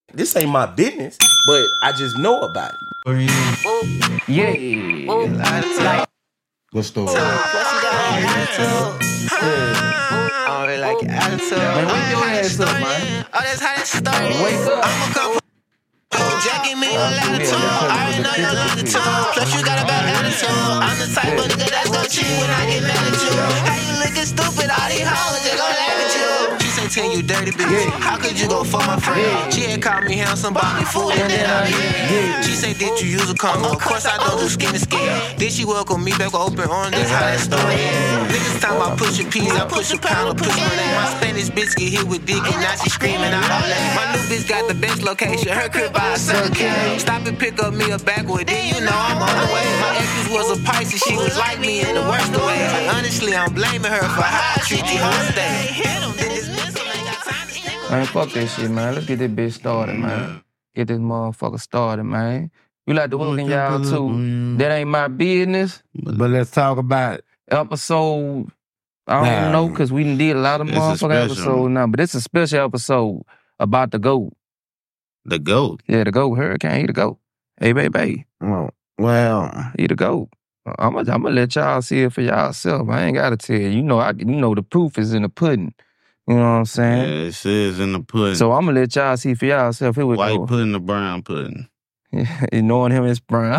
This ain't my business, but I just know about it. Yeah. What story? I don't really like your attitude. Man, wake your ass up, man. Oh, that's how that started. Wake up. I'ma come Jack give me a latitude. I already know your longitude. Plus you got a bad attitude. I'm the type of nigga that's gon' cheat when I get mad at you. How you looking stupid? All these hoes just gon' laugh at you. She say 10 you dirty bitch. How could you go for my friend? She had called me handsome, bought me food and then I leave. She say did you use a condom? Of course I don't do skin to skin. Then she welcome me back with open arms. That's how that story is. Niggas talking about push a piece. I push a pound or push my name. My Spanish bitch get hit with dick and now she screaming out her name. My new bitch got the best location. Her crib by a circuit. Stop and pick up me a backward. Then you know I'm on the way. My exes was a Pisces. She was like me in the worst of ways. Honestly, I'm blaming her for how I treat these hoes days. Man, fuck that shit, man. Let's get this bitch started, man. Get this motherfucker started, man. We like to welcome y'all to That Ain't My Business. But let's talk about Episode, I don't know, because we done did a lot of motherfucking episodes now, but it's a special episode about the GOAT. The GOAT? Yeah, the GOAT. Hurricane, he the GOAT. Hey, baby. Oh, well, he the GOAT. I'm gonna let y'all see it for y'allself. I ain't gotta tell you. You know, the proof is in the pudding. You know what I'm saying? Yeah, it says in the pudding. So I'm gonna let y'all see for y'allself. Here we White go. pudding or brown pudding? Knowing him is brown.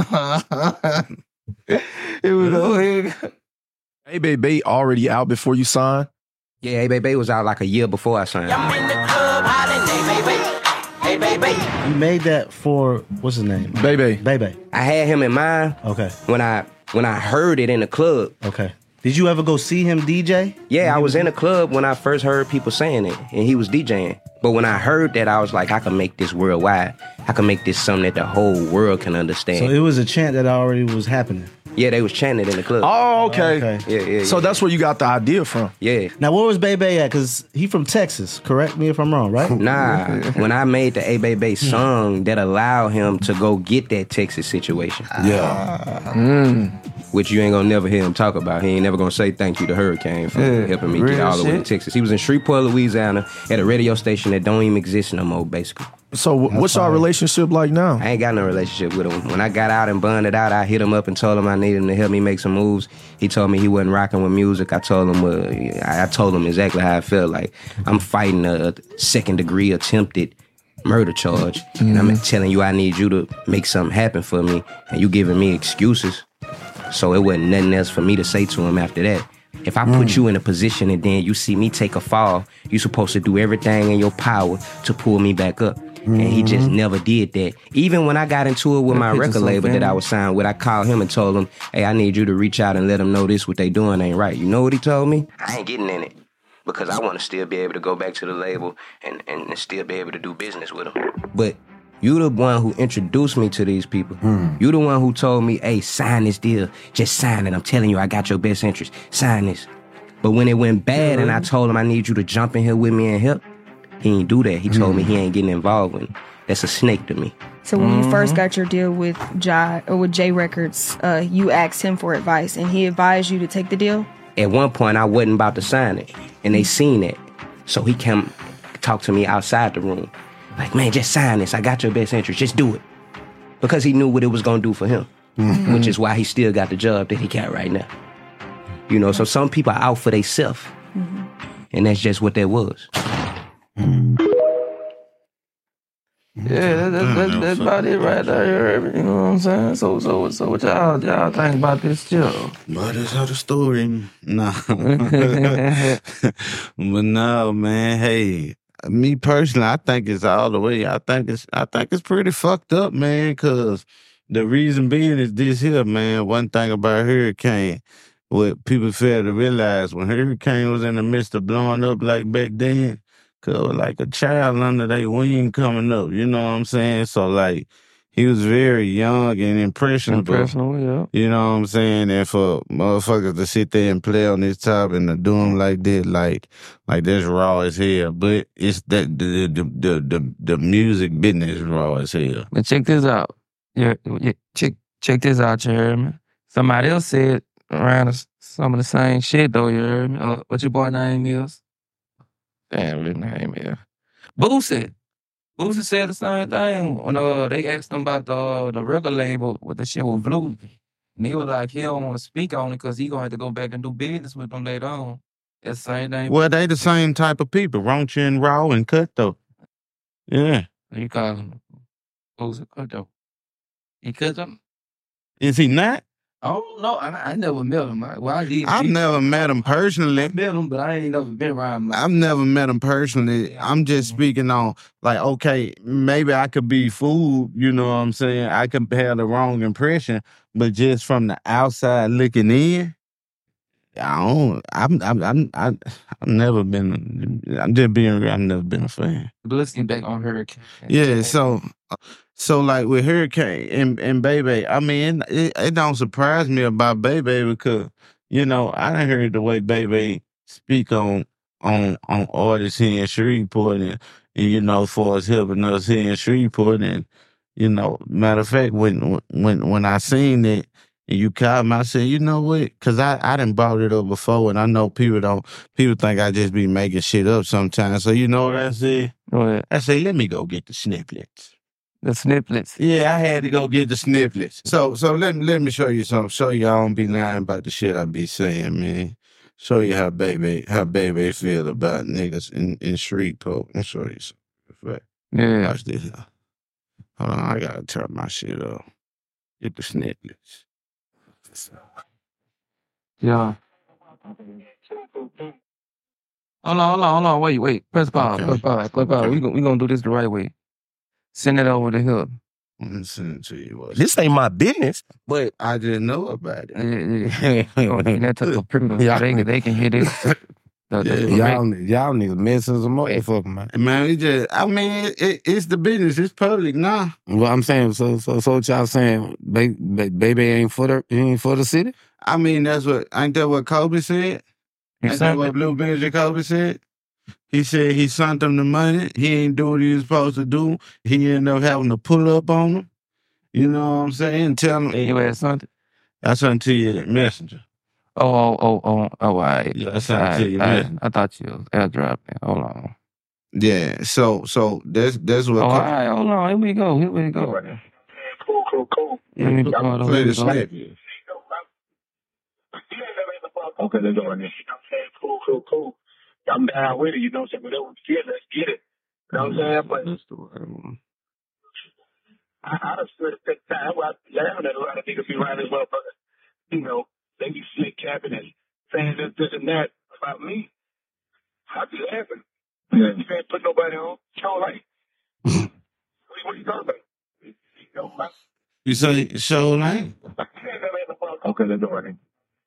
Here we go. Here we go. Hey Baby already out before you signed? Yeah, Hey Baby was out like a year before I signed. I'm in the club, hiding, hey baby. You made that for, what's his name? Baby. I had him in mind. Okay. When I heard it in the club. Okay. Did you ever go see him DJ? Yeah, I was in the club when I first heard people saying it, and he was DJing. But when I heard that, I was like, I can make this worldwide. I can make this something that the whole world can understand. So it was a chant that already was happening. Yeah, they was chanting it in the club. Oh, okay. Yeah. So that's where you got the idea from? Yeah. Now, where was Bebe at? Because he from Texas. Correct me if I'm wrong, right? Nah. When I made the Hey Baby song, that allowed him to go get that Texas situation. Yeah. Which you ain't gonna never hear him talk about. He ain't never gonna say thank you to Hurricane for helping me get all the way to Texas. He was in Shreveport, Louisiana, at a radio station that don't even exist no more, basically. So what's our relationship like now? I ain't got no relationship with him. When I got out and bonded out, I hit him up and told him I needed him to help me make some moves. He told me he wasn't rocking with music. I told him exactly how I felt. Like, I'm fighting a second-degree attempted murder charge, and I'm telling you I need you to make something happen for me, and you giving me excuses. So it wasn't nothing else for me to say to him after that. If I put you in a position and then you see me take a fall, you're supposed to do everything in your power to pull me back up. And he just never did that. Even when I got into it with my record label that I was signed with, I called him and told him, hey, I need you to reach out and let them know this, what they doing ain't right. You know what he told me? I ain't getting in it. Because I want to still be able to go back to the label and still be able to do business with them. But you the one who introduced me to these people. You the one who told me, hey, sign this deal. Just sign it. I'm telling you, I got your best interest. Sign this. But when it went bad and I told him I need you to jump in here with me and help, he ain't do that. He told me he ain't getting involved with it. That's a snake to me. So when you first got your deal with J Records, you asked him for advice and he advised you to take the deal? At one point, I wasn't about to sign it, and they seen it. So he came talk to me outside the room. Like, man, just sign this. I got your best interest. Just do it. Because he knew what it was going to do for him, which is why he still got the job that he got right now. You know, so some people are out for themselves, and that's just what that was. Yeah, that's about it right there. You know what I'm saying? So what y'all think about this show? But that's how the story. Nah. But no, man, hey, me personally, I think it's all the way. I think it's pretty fucked up, man, because the reason being is this here, man. One thing about Hurricane, what people fail to realize, when Hurricane was in the midst of blowing up like back then, cause like a child under their wing coming up, you know what I'm saying? So like, he was very young and impressionable. Yeah. You know what I'm saying? And for motherfuckers to sit there and play on this top and to do them like that, like that's raw as hell. But it's that the music business is raw as hell. But check this out. Check this out, you heard me? Somebody else said around some of the same shit though, you heard me? What your boy name is? Damn, his name is Boosie. Boosie said the same thing when they asked him about the record label with the shit with Blue. And he was like, he don't want to speak on it because he gonna have to go back and do business with them later on. That's the same thing. Well, they the same type of people, Raunchy and Raw and Cutthroat. Yeah. You call him Boosie Cutthroat. He Cutthroat? Is he not? I don't know. I never met him. I've never met him personally. I met him, but I ain't never been around him. I've never met him personally. I'm just speaking on, like, okay, maybe I could be fooled, you know what I'm saying? I could have the wrong impression, but just from the outside looking in, I've never been, I'm just being real, I've never been a fan. Looking back on Hurricane. Yeah, so like with Hurricane and Bebe, I mean, it don't surprise me about Bebe because, you know, I done heard the way Bebe speak on artists here in Shreveport and you know, for us helping us here in Shreveport and, you know, matter of fact, when I seen it and you called me, I said, you know what? Because I done brought it up before and I know people think I just be making shit up sometimes. So you know what I said? What? I said, let me go get the snippets. The snippets. Yeah, I had to go get the snippets. So let me show you something. Show you I don't be lying about the shit I be saying, man. Show you how baby feel about niggas in Shreveport. I'll show you something. Yeah. Watch this. Hold on, I gotta turn my shit up. Get the snippets. Yeah. Hold on. Wait. Press pause. Okay. Press pause. We gonna do this the right way. Send it over to him. I'm gonna send it to you. This ain't my business, but I didn't know about it. And that took a privilege. Yeah. They can hear this. Y'all niggas messing some motherfucker, man. Man, it's the business. It's public now. Well, I'm saying, so what y'all saying? Baby ain't for the city? I mean, ain't that what Kobe said? Ain't that what Blue Benji Kobe said? He said he sent them the money. He ain't do what he was supposed to do. He ended up having to pull up on them. You know what I'm saying? Tell him. You had something? I sent to you messenger. All right. Yeah, I sent it to you. I thought you was airdropping. Hold on. Yeah, so that's what. All right, hold on. Here we go. Cool. Let me Play the snap. Okay, let's go on this. You know what I'm saying? Cool. I'm down with it, you know what I'm saying? Whatever we get, let's get it. You know what I'm saying? But I done stood at that time where I be laughing at a lot of niggas be around this motherfucker. You know, they be slick capping and saying this and that about me. I be laughing. You can't put nobody on. Show like, what are you talking about? You say show like? Okay, let's go on it.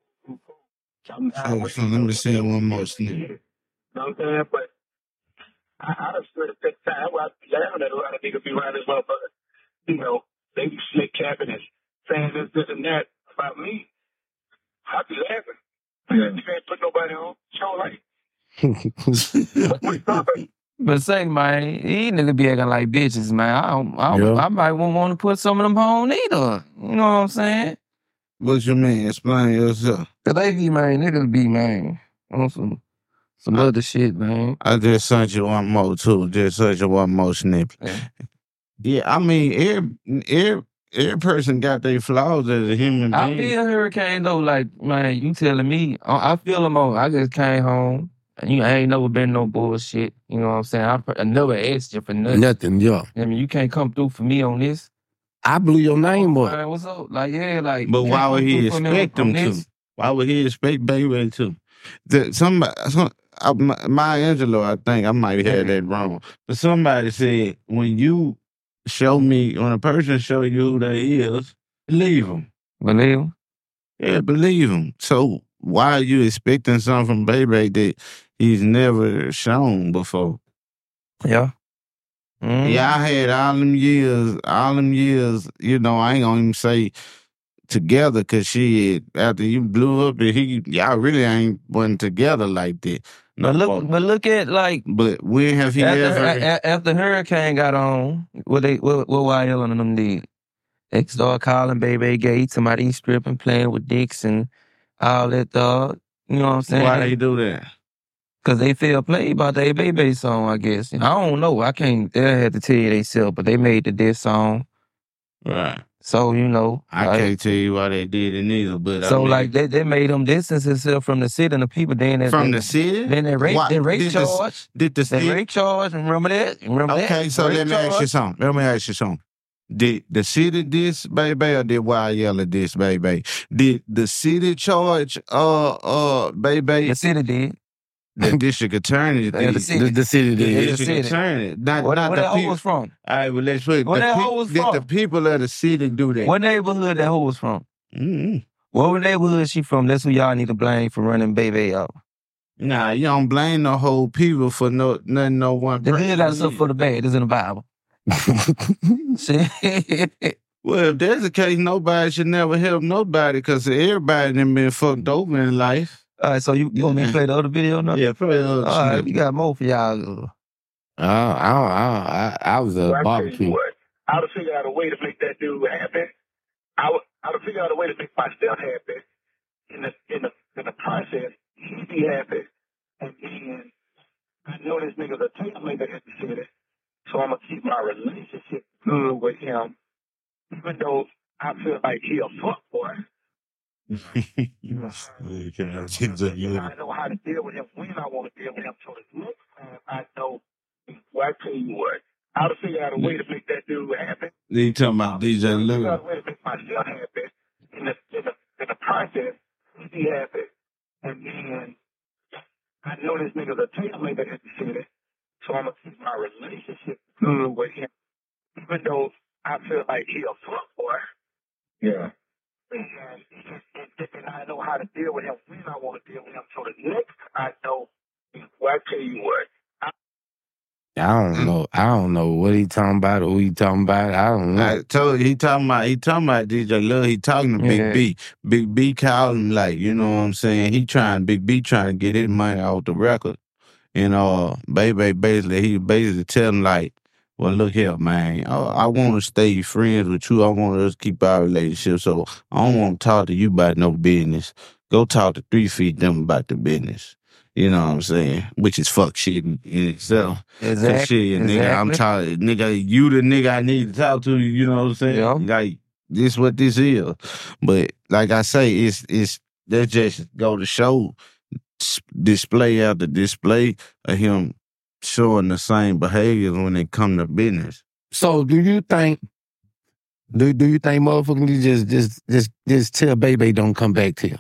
So let me say one more snippet. You know what I'm saying? But I done stood at that time where I be laughing at a lot of niggas be around this motherfucker. You know, they be slick capping and saying this and that about me. I be laughing. You can't put nobody on. Show like. What you talking about? But say, man, these niggas be acting like bitches, man. I might want to put some of them on either. You know what I'm saying? What you mean? Explain yourself. Cause they be, man, niggas be, man, on some other shit, man. I just sent you one more too. Just sent you one more snippet. Yeah, I mean, every person got their flaws as a human being. I feel Hurricane though, like, man, you telling me, I feel them on. I just came home. I ain't never been no bullshit. You know what I'm saying? I never asked you for nothing. Nothing, yeah. I mean, you can't come through for me on this. I blew your name up. Man, what's up? Like, yeah, like. But why would he expect them to? Why would he expect Baby to? Maya Angelou, I think I might have had that wrong. But somebody said when a person show you who they is, believe them. Believe them? Yeah, believe them. So why are you expecting something from Baby that he's never shown before? Yeah. Mm-hmm. Yeah, I had all them years, you know, I ain't gonna even say together, cause shit, after you blew up, y'all really wasn't together like that. No, look at like. But when have he after Hurricane got on, what YL and them did? They started calling Baby gay, somebody stripping, playing with dicks and all that. You know what I'm saying? Why they do that? Cause they fell play about the Baby song, I guess. I don't know. I can't. They had to tell you they sell, but they made the diss song. Right. So you know, I can't tell you why they did it neither, but so I mean, like they made them distance themselves from the city and the people. Then from the city. Then they rape charge. Did the They city? rape charge. Remember that? Remember that? Okay, so Rape let me ask you charge. something. Let me ask you something. Did the city diss Baby or did Wild Yella diss Baby? Did the city charge Baby? The city did. The district attorney did. The city. The city The did. the district city. attorney. Not Where the that hoe people. was from? All right, well, let's put Where that hoe was did from? the people of the city do that? What neighborhood that hoe was from? Mm-hmm. What neighborhood she from? That's who y'all need to blame for running Baby out. Nah, you don't blame the whole people for nothing, no one The person. good got something for the bad. It's in the Bible. Shit. Well, if there's a case, nobody should never help nobody because everybody done been fucked over in life. All right, so you want me to play the other video now? Yeah, play the All other right, snippet. we got more for y'all. I was a Well, I tell barbecue. you what, I would have figured out a way to make that dude happy. I would have figured out a way to make myself happy. In the process, he'd be happy. And then I know this nigga's a tape maker in the city, so I'm gonna keep my relationship good with him, even though I feel like he a fuckboy. I know how to deal with him when I want to deal with him. So the next time I know, well, I tell you what, I would have figured out a way to make that dude happy. You talking about DJ I Lou? figured out a way to make myself happy. In the process, he'd be happy. And then I know this nigga's a tape maker in the city, so I'm gonna keep my relationship good with him, even though I feel like he a fuckboy. Yeah. And I know how to deal with him when I want to deal with him. So the next I know, well, I tell you what. I don't know what he talking about or who he talking about. I don't know. I told you, he talking about DJ Lil. He talking to Big B. Big B called him like, you know what I'm saying? Big B trying to get his money off the record. And Baby basically tell him like, well, look here, man. I want to stay friends with you. I want us to keep our relationship. So I don't want to talk to you about no business. Go talk to 3 Feet them about the business. You know what I'm saying? Which is fuck shit in itself. Exactly. Shit, nigga, I'm talking, nigga, you the nigga I need to talk to. You know what I'm saying? Yeah. Like this, what this is. But like I say, it's that just go to show display after display of him showing the same behaviors when it come to business. So do you think motherfuckers just tell Baby don't come back to you?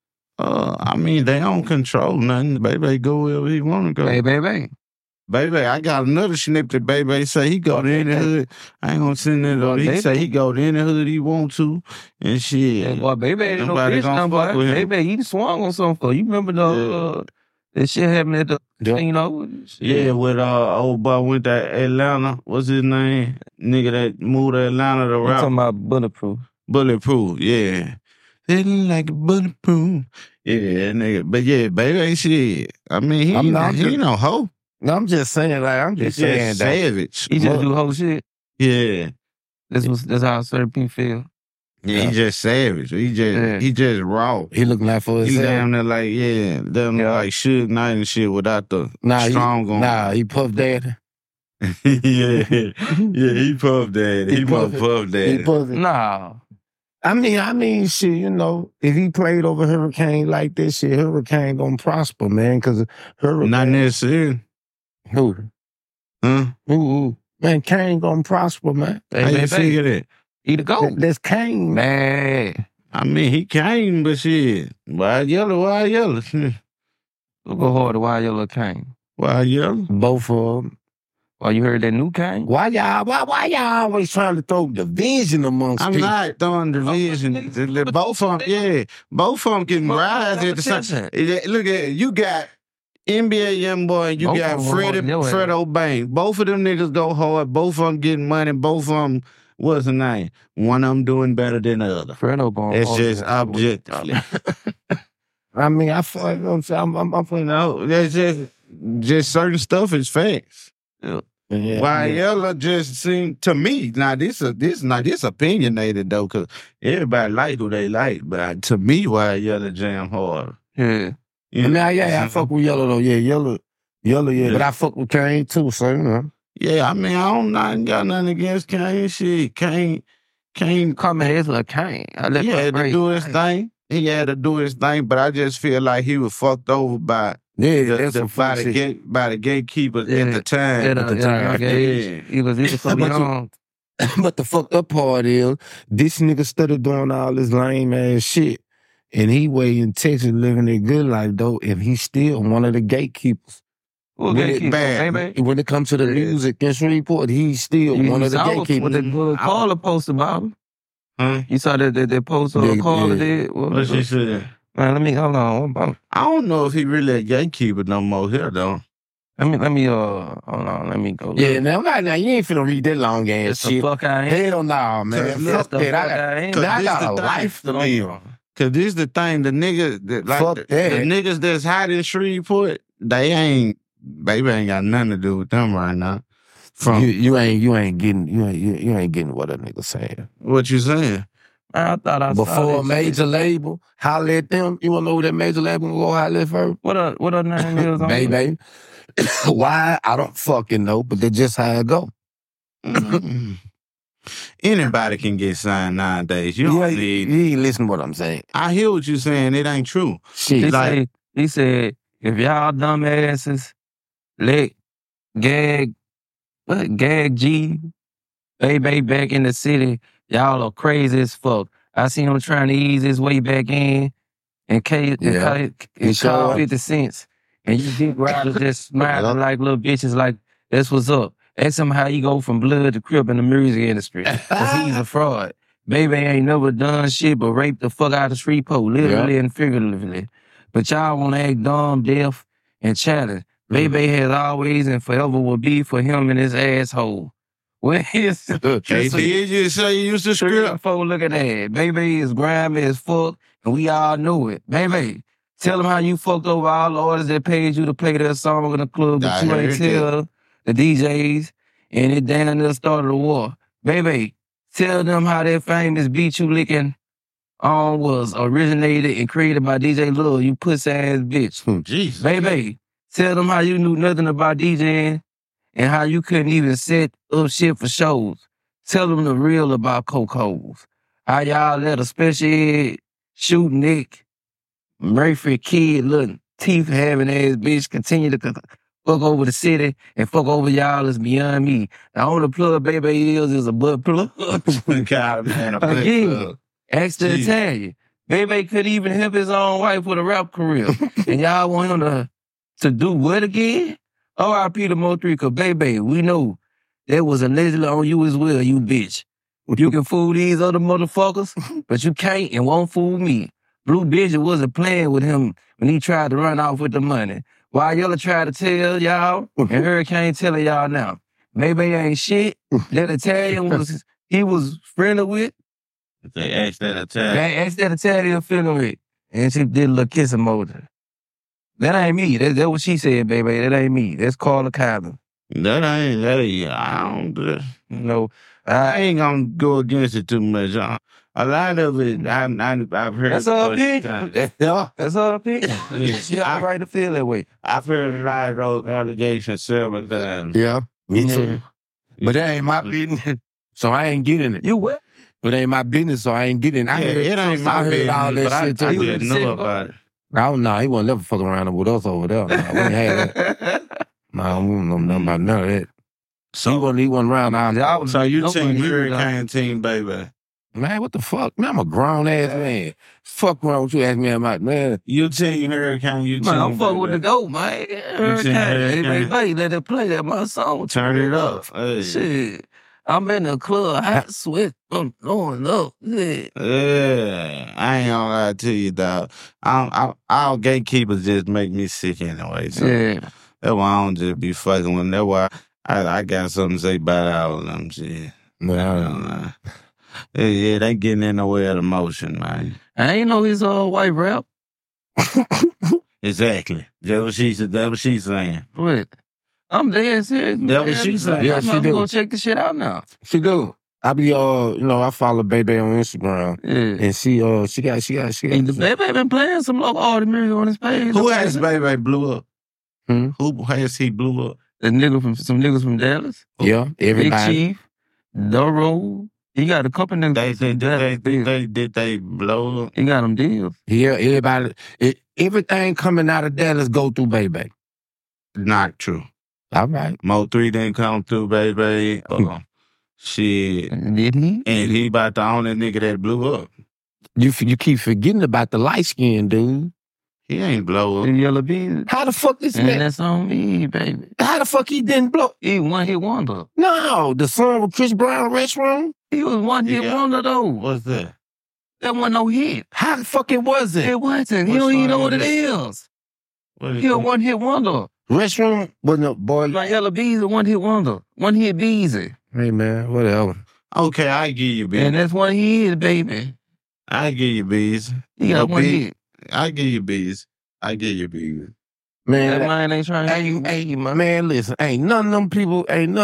I mean, they don't control nothing. Baby go wherever he want to go. Baby, I got another snippet. Baby say he go to any hood. I ain't gonna send it on. He say he go to any hood he want to, and shit. And boy, Baby ain't no Nobody bitch gonna number. fuck with him. Baby, he swung on something for you. Remember that shit happened at the you know? Yeah, with old boy went to Atlanta. What's his name? Nigga that moved to Atlanta to I'm rap. talking about Bulletproof. Bulletproof, yeah. Feeling like a bulletproof. Yeah, nigga. But yeah, Baby ain't shit. I mean, he ain't no hoe. No, I'm just saying, like, I'm just saying that. Savage. He just do whole shit. Yeah. That's how certain people feel. Yeah, he just savage. He just raw. He looking like for He himself. damn near like, like Suge Knight and shit without the strong on. He Puff Daddy. yeah, he Puff Daddy. He Puff Daddy. He Puff Nah. I mean, shit, you know, if he played over Hurricane like this, shit, Hurricane gonna prosper, man, because Hurricane. Not necessarily. Who? Huh? Who? Man, Kane gonna prosper, man. How you figure that? He the GOAT. That's Kane, man. I mean, he came, but shit. Wild Yellow. We'll go hard to Wild Yellow Kane. Wild Yellow? Both of them. Well, you heard that new Kane? Why y'all always trying to throw division amongst I'm people? not throwing division. Both of them can rise at the same. Look at it. You got NBA Youngboy and you got Fredo Bang. Both of them niggas go hard. Both of them getting money. Both of them, what's the name? One of them doing better than the other. Fredo going It's just objectively. I mean, I feel like I'm feeling no, that's just certain stuff is facts. Wild Yellow just seemed to me. Now this opinionated though, cause everybody like who they like, but to me, Wild Yellow jam hard. Yeah. You And know? now, yeah, I fuck with Yellow though. Yeah, Yellow, yeah. But I fuck with Kane too, so you know. Yeah, I mean, I ain't got nothing against Kane. Shit, Kane. Come here, it's like Kane. He had to do his thing. He had to do his thing, but I just feel like he was fucked over by by the gatekeepers at the time. He was so young. But the fucked up part is, this nigga started doing all this lame ass shit. And he way in Texas living a good life though, and he's still one of the gatekeepers. When it comes to the music in Shreveport, he's still one of the gatekeepers. What the Carla posted about him. Huh? You saw that post on Carla did? What she said? Man, let me hold on. I don't know if he really a gatekeeper no more here though. Let me hold on, let me go. Yeah, now you ain't finna read that long ass shit. The fuck I ain't. Hell no, man. Fuck that. I got a life to live. Cause this the thing, the niggas that the niggas that's hot in Shreveport, baby ain't got nothing to do with them right now. You ain't getting what a nigga saying. What you saying? I thought I before saw a major label holler at them. You wanna know who that major label will go holler at first? What a name is on baby. Why? I don't fucking know, but that's just how it go. Anybody can get signed nowadays. You ain't listen to what I'm saying. I hear what you're saying. It ain't true. Shit. He said, if y'all dumbasses let Gag G, baby back in the city, y'all are crazy as fuck. I seen him trying to ease his way back in and call 50 cents. And you big riders just smiling like little bitches like, that's what's up. Ask him how he go from blood to crip in the music industry. Cause he's a fraud. Baby ain't never done shit but rape the fuck out of Shreveport, literally and figuratively. But y'all wanna act dumb, deaf, and challenge. Baby has always and forever will be for him and his asshole. Where is you say you used to script? Look at that. Baby is grimy as fuck, and we all knew it. Baby, tell them how you fucked over all the artists that paid you to play their song in the club, but you ain't tell the DJs, and it down there started a war. Baby, tell them how that famous beat you licking on was originated and created by DJ Lil, you pussy ass bitch. Jesus. Baby, tell them how you knew nothing about DJing and how you couldn't even set up shit for shows. Tell them the real about Coco's. How y'all let a special ed, shoot Nick, Murphy kid, little teeth having ass bitch continue to fuck over the city and fuck over y'all is beyond me. The only plug baby is a butt plug. God, man, a butt plug. Ask the Italian. Baby could even help his own wife with a rap career. And y'all want him to do what again? R.I.P. to Mo3, baby, we know that was allegedly on you as well, you bitch. You can fool these other motherfuckers, but you can't and won't fool me. Blue Bitch wasn't playing with him when he tried to run off with the money. While y'all tried to tell y'all, and Hurricane telling y'all now, maybe ain't shit. That Italian was friendly with. They asked that Italian. They asked that Italian friendly with. And she did a little kiss emoji. That ain't me. That's what she said, baby. That ain't me. That's Carla Kyler. I don't do that. No, I ain't gonna go against it too much. A lot of it, I've heard. That's her opinion. That's her opinion. She got the right to feel that way. I've heard a lot of those allegations several times. Yeah, me too. But that ain't my business, so I ain't getting it. You what? But it ain't my business, so I ain't getting it. It ain't my business, all that but shit I too. didn't know about it. I don't know. He wasn't never fucking around with us over there. We ain't had that. No, we don't know nothing about none of that. So he wasn't around all that. So you team Hurricane team, baby. Man, what the fuck? Man, I'm a grown ass man. Fuck wrong with you asking me about, man. You team Hurricane, you team. Man, I'm fucking with the GOAT, man. Hurricane. Hey, let it play that my song. Turn it up. Hey. Shit. I'm in the club, hot sweat, I'm going up. Yeah. I ain't gonna lie to you, dog. Our gatekeepers just make me sick anyway. So that's why I don't just be fucking with them. That's why I got something to say about all of them shit. No. Yeah, they getting in the way of the motion, man. I ain't know he's all white rap. Exactly. That's what she's saying. What? I'm dead serious. That's what she said. Yeah, she I'm do. gonna check the shit out now. She do. I be I follow Baby on Instagram. Yeah. And she got And the Baby been playing some local artist music on his page. Who has Baby blew up? Hmm? Who has he blew up? Some niggas from Dallas. Yeah, Big everybody. Chief, Doro. He got a couple niggas. Did they blow up? He got them deals. Yeah, everybody. Everything coming out of Dallas go through Baby. Not true. All right. Mo3 didn't come through, baby. Shit. Did he? And he about the only nigga that blew up. You keep forgetting about the light skin dude. He ain't blow up. The Yellow Beans. How the fuck this And man? that's on me, baby. How the fuck he didn't blow? He one hit wonder. No, the song with Chris Brown, Restroom. He was one hit wonder though. What's that? That wasn't no hit. How the fuck it wasn't? It wasn't. He don't even know what it is. He a one hit wonder. Restroom wasn't a boy. Like Yellow Bees, a one hit wonder. One hit Beezy. Hey man, whatever. Okay, I give you bees. And that's what he is, baby. I give you bees. He got one hit. I give you bees. I give you bees. That Man, man ain't trying to. hey, man, listen, ain't none of them people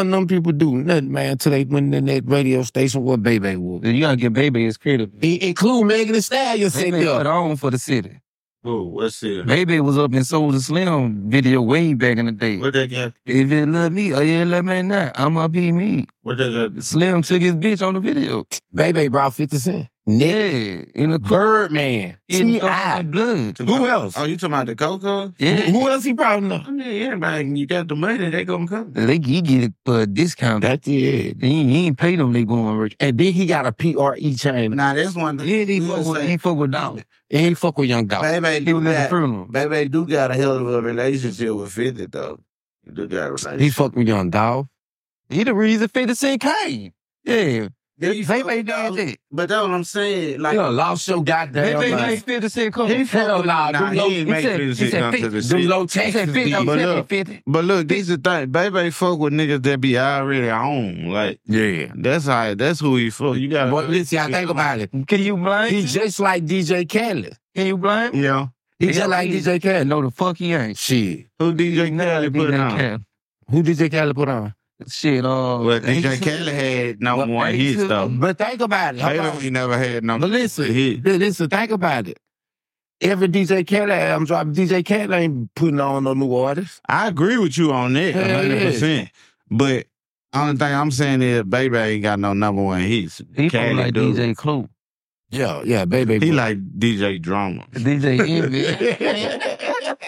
do nothing, man, till they went in that radio station where Baby was. You gotta get Baby his credit. Include Megan Thee Stallion sitting Baby there. put on for the city. Oh, what's it? Baby was up in Soulja Slim video way back in the day. What they got? If you love me, or you love me not, I'ma be me. What they got? Slim took his bitch on the video. Baby brought 50 Cent. Yeah, in the Birdman. T.I. blood. Who else? Oh, you talking about the Coco? Yeah. Who else he brought in there? I mean, everybody, you got the money, they gonna come. He get it for a discount. That's it. He ain't pay them, they going rich. And then he got a PRE chain. Nah, that's one thing. Yeah, he fuck with Dollar. And he fuck with Young Dog. Baby He do was at the got, funeral. Baby do got a hell of a relationship with 50, though. He do got a relationship. He fuck with Young Dog. He the reason 50 Cent came. Yeah. He Baby did that. But that's what I'm saying. Like, You know, lost your goddamn Baby mind. made 50 Cent come. He hell nah, nah, he ain't make 50 Cent come to the Them city. low He said taxes 50, did. But look, 50. But look, this is the thing. Baby fuck with niggas that be already on. Like, Yeah. that's who he fuck. You gotta. But listen, I think about it. Can you blame He him? just like DJ Khaled. Can you blame him? Yeah. He just like DJ Khaled. No, the fuck he ain't. Shit. Who DJ Khaled put DJ on? Khaled. Who DJ Khaled put on? Shit, Well, DJ Khaled had number one hits, though. But think about it. Taylor, he never had number But listen, hit. listen, think about it. Every DJ Khaled album dropping, DJ Khaled ain't putting on no new artists. I agree with you on that, Hell 100%. But only thing I'm saying is, Baby ain't got no number one hits. He Khaled like do. DJ Clue. Yeah, baby. He like DJ Drama. DJ Envy.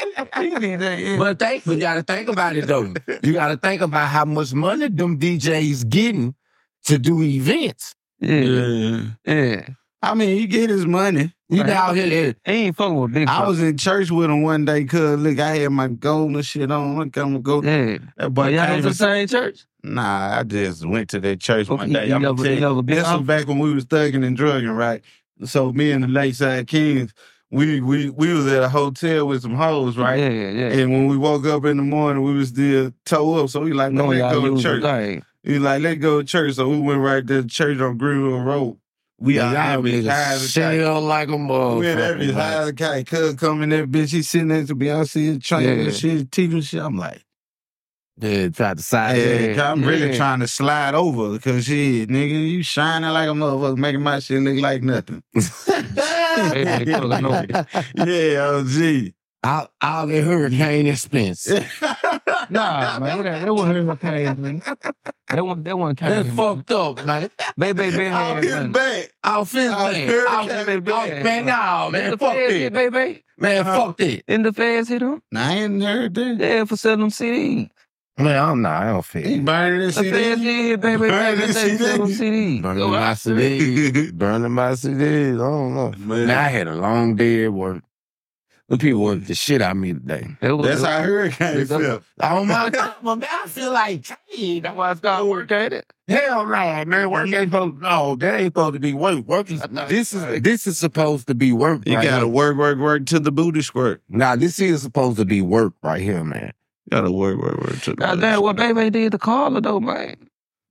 But you gotta think about it though. You gotta think about how much money them DJs getting to do events. Yeah. I mean, he get his money. You out here. He ain't fucking with big. I was in church with him one day, cuz, look, I had my gold and shit on. Look, I'm gonna go. Yeah. That But boy y'all came go to the and- same church? Nah, I just went to that church one Okay, day. you I'm never- gonna tell you never you, been this was out? back when we was thugging and drugging, right? So me and the Lakeside Kings, we was at a hotel with some hoes, right? Yeah. And when we woke up in the morning, we was still toe up. So we like, No, let's y'all go to use the church. thing. He like, let's go to church. So we went right to the church on Greenville Road. We out Y'all there, bitch, high as a kite. shell like a motherfucker. We in that bitch high as a kite. Cuz coming there, bitch, he sitting there to Beyonce training Yeah. and shit, teaching shit. I'm like, Yeah, try to side. yeah, 'cause I'm really yeah. trying to slide over because shit, nigga, you shining like a motherfucker, making my shit look like nothing. Hey, color, no. Yeah, OG. All the hurricane expense. Nah, man, that wasn't hurricane, man. That one That's came. fucked up, man. Baby been I'll had get money. back. Offense, I'll man. hear Man, no, man, fuck that. Baby. Man, fuck that. In the feds hit him? Nah, I ain't heard that. Yeah, for selling them CDs. Man, I don't He feel. burning this The feds shit. hit, baby. Burn Baby, the they sell them CDs. CDs. Burning my CDs. Burning my CDs. I don't know. Man, I had a long day at work. The people worked the shit out of me today. That's how hurricane That's- feel. Oh my God, man, I feel like, hey, That's why it's called work, ain't it? hell no, man. Work ain't supposed. No, that ain't supposed to be work. Work is this is supposed to be work. You right gotta here. work till the booty squirt. Now this is supposed to be work right here, man. You gotta work till the God booty damn, what squirt. baby did to Carla though, man.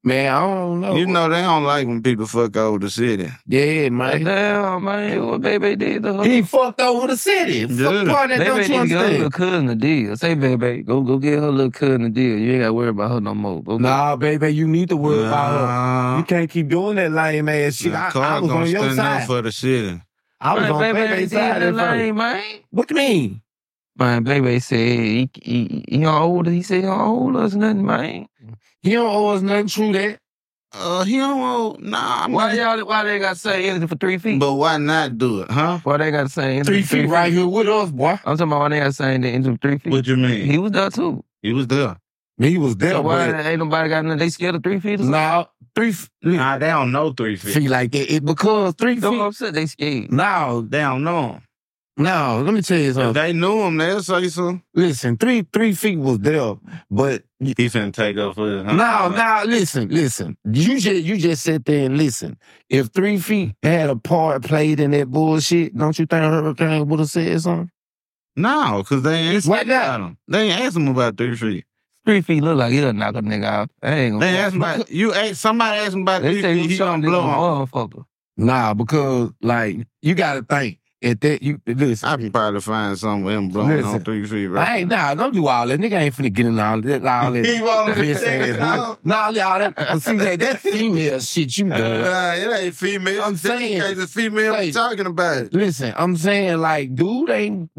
Man, I don't know. You know they don't like when people fuck over the city. Yeah, man. Damn, man, what baby did to her? He fucked over the city. Fuck part that, don't Baby you need to get her little understand? cousin a deal. Say, baby, go get her little cousin a deal. You ain't got to worry about her no more. Go Nah, baby, you need to worry about her. You can't keep doing that lame ass shit. I was on your stand up side. for the city. I was on baby Baby's did side that at first. lame, man. What you mean? Man, baby said he don't owe us. He said he don't owe us nothing, man. He don't owe us nothing, true that. He don't owe, nah. Why they got to say anything for 3 feet? But why not do it, huh? Why they got to say anything 3 for feet right here with us, boy. I'm talking about why they got to say anything for 3 feet. What you mean? He was there too. He was there. He was there, So why but ain't nobody got nothing? They scared of 3 feet or something? nah, 3 feet. Nah, they don't know 3 feet. Feet like that. Because 3 That's what feet. I'm saying. They scared. No, They don't know him. no, let me tell you If something. they knew him, they'll say so. Listen, 3 feet was there, but He finna take up for it, huh? now, listen. You just sit there and listen. If 3 feet had a part played in that bullshit, don't you think Hurricane would have said something? No, because they ain't Why asked not? about him. They ain't asked him about 3 feet. 3 feet look like he'll knock a nigga out. I ain't gonna. They asked him about, somebody asked him about They 3 say feet, you he shot gonna this blow him. motherfucker. Nah, because like you gotta think at that you listen. I could probably find something with him blowing Listen. on 3 feet, right? I ain't don't do all that. Nigga ain't finna get in all that. All that He wanna bitch take it ass. out. Nah, all that. See that female shit you do. It ain't female. I'm saying- it's female Hey. talking about it. Listen, I'm saying like dude ain't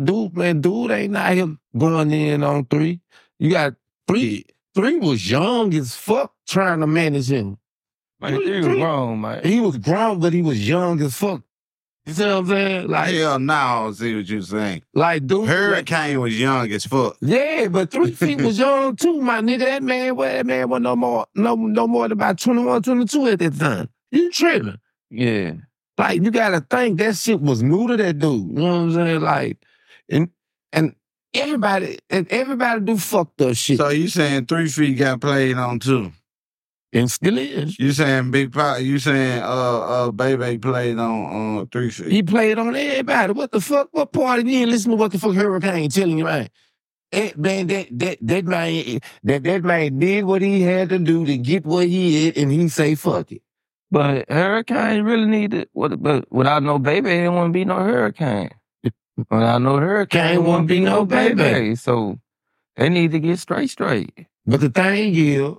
not here going in on 3. You got 3. 3 was young as fuck trying to manage him. Man, 3 was wrong, man. He was grown, but he was young as fuck. You see what I'm saying? Like, Hell no, I don't see what you're saying. like dude. Hurricane was young as fuck. Yeah, but 3 feet was young too, my nigga. That man was no more than about 21, 22 at that time. You tripping. Yeah. Like, you gotta think that shit was new to that dude. You know what I'm saying? Like, and everybody do fucked up shit. So you saying 3 feet got played on too? And still is. You saying Big Pop? You saying Baby played on 3 feet? He played on everybody. What the fuck? What part? You ain't listen to what the fuck Hurricane telling you, man. Man, that man did what he had to do to get what he had, and he say fuck it. But Hurricane really needed, but without no baby, it wouldn't be no Hurricane. Without no Hurricane, wouldn't be no baby. So they need to get straight. But the thing is,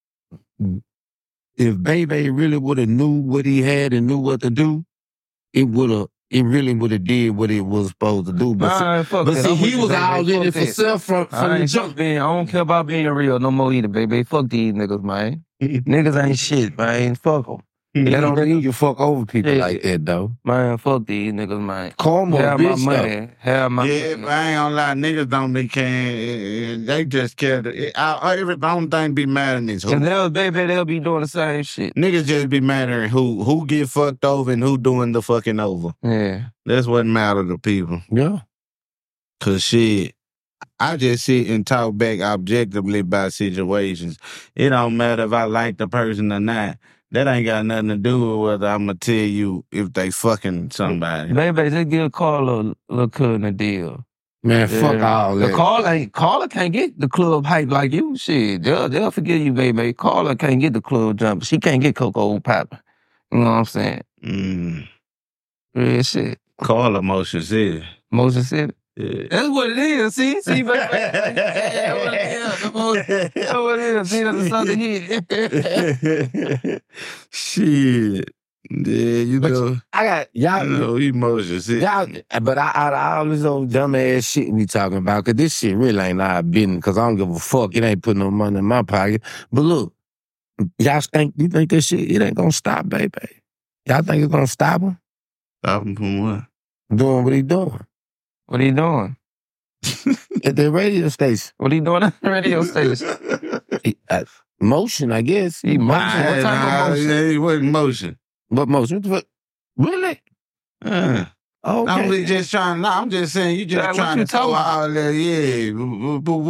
if Baby really would have knew what he had and knew what to do, it really would have did what it was supposed to do. But see, he was all in it for self from the jump. I don't care about being real no more either, baby. Fuck these niggas, man. Niggas ain't shit, man. Fuck them. They don't need you fuck over people like that, though. Man, fuck these niggas, man. Karma, have my bitch, money. Have my Yeah, money. but I ain't gonna lie, niggas don't be caring. They just care. Every only thing be mattering is who. Cause they'll be doing the same shit. Niggas just be mattering who get fucked over and who doing the fucking over. Yeah. That's what matter to people. Yeah. Cause shit, I just sit and talk back objectively about situations. It don't matter if I like the person or not. That ain't got nothing to do with whether I'm gonna tell you if they fucking somebody. Baby, just give Carla a little cousin a deal. Man, fuck all that. Carla can't get the club hype like you. Shit, they'll forgive you, baby. Carla can't get the club jump. She can't get Coco popping. You know what I'm saying? Real shit. Carla Motion City. Motion City. Yeah. That's what it is. See, baby. That's what it is. See, that's something here. Shit. Yeah, you know. I got y'all. You know, Motion City. Y'all, but out of all this old dumb ass shit we talking about, cause this shit really ain't our business. Cause I don't give a fuck. It ain't putting no money in my pocket. But look, you think this shit it ain't gonna stop, baby? Y'all think it's gonna stop him? Stop him from what? Doing what he doing? What he doing? At the radio station. What he doing at the radio station? Motion, I guess. He motion. What type of motion? He wasn't motion. What motion? What the fuck? Really? Okay. I'm just trying. No, I'm just saying you just Like, what trying you to talk talking all that. Yeah, but what?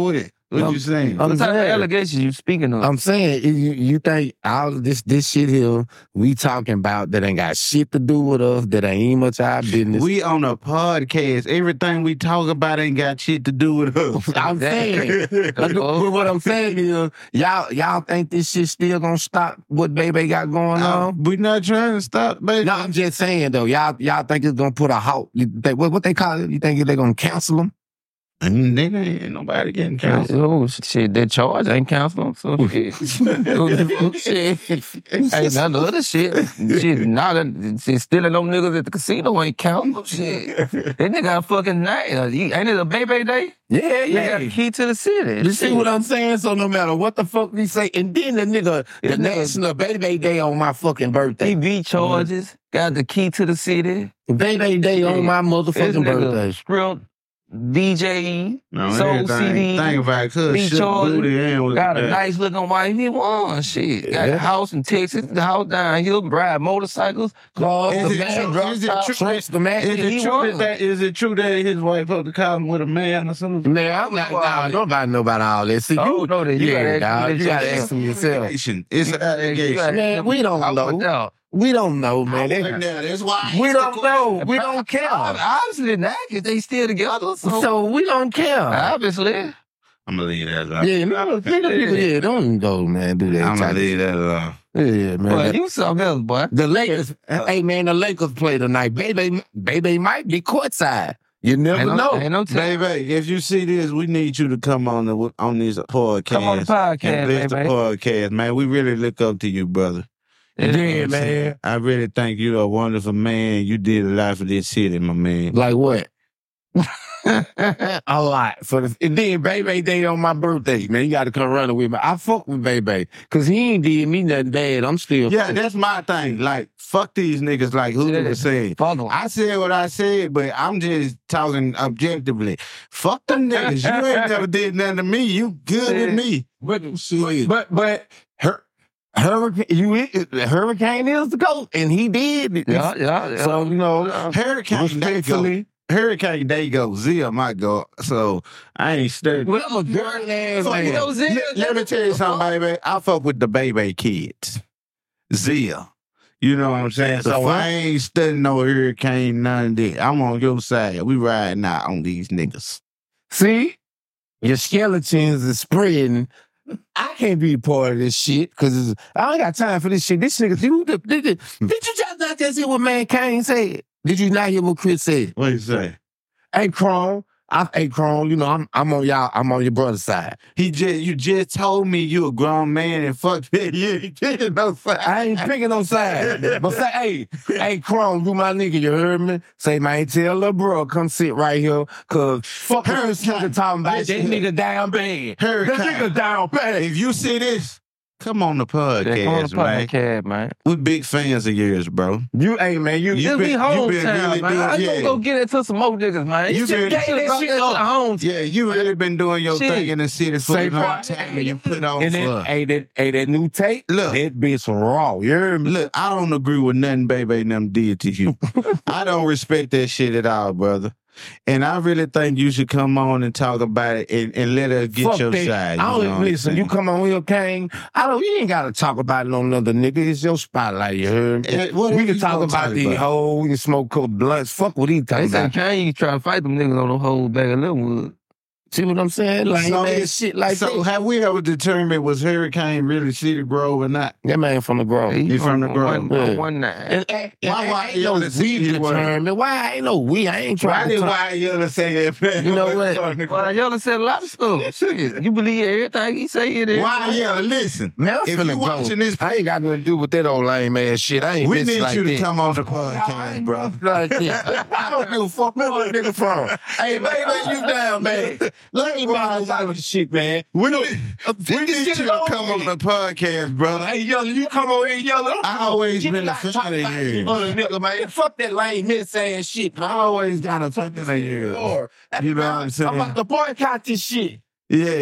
What you saying? What I'm type of saying. allegations you speaking of? I'm saying, you think all of this shit here we talking about that ain't got shit to do with us, that ain't even much our business. We on a podcast. Everything we talk about ain't got shit to do with us. I'm saying. But what I'm saying is, y'all think this shit still gonna stop what Baby got going on? We not trying to stop, baby. No, I'm just saying though, y'all think it's gonna put a halt? What they call it? You think they gonna cancel them? Nigga, ain't nobody getting canceled. Oh shit, that charge ain't canceled. So shit. Ain't none of other shit. Shit, now that stealing them niggas at the casino ain't canceled. Shit. That nigga got a fucking night. Ain't it a baby day? Yeah, They got the key to the city. You see what I'm saying? So no matter what the fuck we say, and then the nigga, the National Baby Day on my fucking birthday. EV charges, got the key to the city. Baby Day on my motherfucking birthday. Script, DJ, No, soul CD, think about it, cuz be shit booty and was got a that. nice looking wife. He won shit. Got a house in Texas, the house down here, ride motorcycles, cars, Is the it man, true- drop is it top, true- tracks, the man. Is He it true won. is it true that his wife supposed to call him with a man or something? Man, I'm not, nobody know about all this. See, Oh, no, that you gotta dog, ask you gotta yourself. ask them yourself. It's an allegation. Man, we don't know. We don't know, man. That's why We don't know. We don't care. Obviously not, because they still together. So we don't care. Obviously. I'm gonna leave that alone. Yeah, no, people, yeah, don't go, man, do that. I'm gonna type of leave shit. that alone. Yeah, man. Boy, you something else, boy. The Lakers, hey, man, the Lakers play tonight. Baby might be courtside. You never know. Ain't no Baby, if you see this, we need you to come on this podcast. Come on the podcast, and bless the baby. podcast, man. We really look up to you, brother. Yeah, man. I really think you're a wonderful man. You did a lot for this city, my man. Like what? A lot. And then Baby Day on my birthday, man. You got to come running with me. I fuck with Baby because he ain't did me nothing bad. I'm still. Yeah, that's my thing. Like, fuck these niggas, like who was saying. I said what I said, but I'm just talking objectively. Fuck them niggas. You ain't never did nothing to me. You good with me. But Hurricane is the coach, and he did. Yeah. So, you know, Hurricane Day go. Zia might go. So I ain't studying. Well, I'm a girl ass man. Let me tell you something, baby. I fuck with the baby kids. Zia. You know what I'm saying? So I ain't studying no hurricane, none of that. I'm on your side. We riding out on these niggas. See? Your skeletons is spreading. I can't be a part of this shit because I ain't got time for this shit. This nigga, did you just not just hear what Mankind said? Did you not hear what Chris said? What you say? Hey, Chrome, you know, I'm on y'all. I'm on your brother's side. You just told me you a grown man and fuck that. You ain't picking no side. I ain't picking no side. But say, hey, Chrome, you my nigga. You heard me? Say, man, tell little bro, come sit right here, cause fuck her nigga talking about that nigga down bad. That nigga down bad. If you see this, come on the podcast, man. We big fans of yours, bro. You ain't, man. You This be hometown, really man. I gonna go get into some more niggas, man. You been that shit up. Yeah, you really been doing your Shit. thing in the city for a long time, and you put on and for. that new tape, Look, that bitch raw. You heard me? Look, I don't agree with nothing Baby and them did to you. I don't respect that shit at all, brother. And I really think you should come on and talk about it and let us get Fuck your that. side. I you know don't what I'm listen. You saying? come on here, Kane. You ain't gotta talk about it on another nigga. It's your spotlight. You heard me? What We you can talk gonna about talk these about? hoes. We can smoke a couple blunts. Fuck what he They talking say about. Kanye trying to fight them niggas on the whole bag of Linwood. See what I'm saying? Like that shit like so that. have we ever determined was Hurricane really Cedar Grove or not? That man from the Grove. He from the Grove. One night. Why ain't no y'all we say he was? determined? Why ain't no we? I ain't Why trying did to talk. why y'all say that? You know what? Well, y'all said a lot of stuff. Shit. You believe everything he say it is. Why y'all listen? Man, I'm If finna you go. watching this, I ain't got nothing to do with that old lame ass shit. I ain't we missing need like you to that. come on the podcast, bro. Like that. I don't give a fuck where that nigga from. Hey, baby, you down, man. Let me buy a lot of shit, man. We need you to come on the podcast, brother. Hey, Yellow, you come over here, Yellow. I always been a fan of yours. Nigga, man. Fuck that lame miss ass shit, man. I always got a fan of yours. You know what I'm saying? I'm about to boycott this shit. Yeah.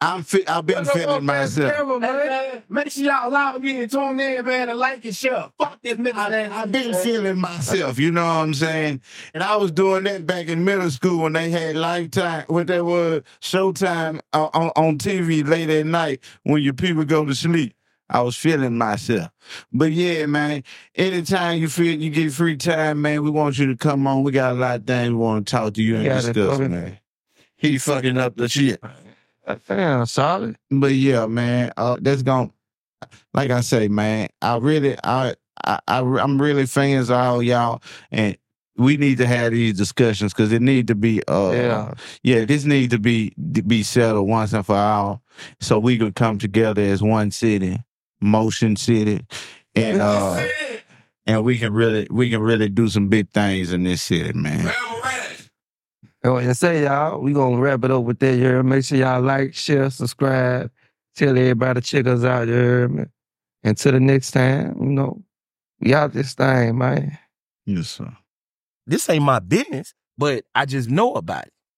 I've been feeling myself. Make sure y'all log in, tune in, man, and like and share. Fuck this nigga. I've been feeling myself, you know what I'm saying? And I was doing that back in middle school when they had Lifetime, what that was, Showtime on TV late at night when your people go to sleep. I was feeling myself. But yeah, man, anytime you feel you get free time, man, we want you to come on. We got a lot of things we want to talk to you and discuss, man. He fucking up the shit. Damn, solid. But yeah, man, that's gonna, like I say, man, I'm really fans of all y'all, and we need to have these discussions because it need to be, this need to be settled once and for all, so we can come together as one city, Motion City, and we can really do some big things in this city, man. And say, y'all, we gonna wrap it up with that, you heard? Make sure y'all like, share, subscribe, tell everybody to check us out, you heard me? Until the next time, you know, we out this thing, man. Yes, sir. This ain't my business, but I just know about it.